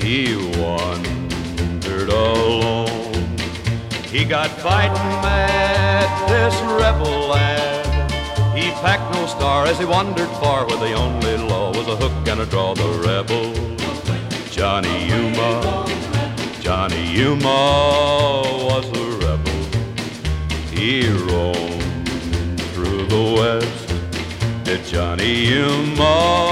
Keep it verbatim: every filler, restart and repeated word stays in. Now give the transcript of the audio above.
He wandered alone. He got fighting mad, this rebel lad. He packed no star as he wandered far, where the only law was a hook and a draw. The rebel Johnny Yuma, Johnny Yuma was a rebel. He roamed through the West, did Johnny Yuma.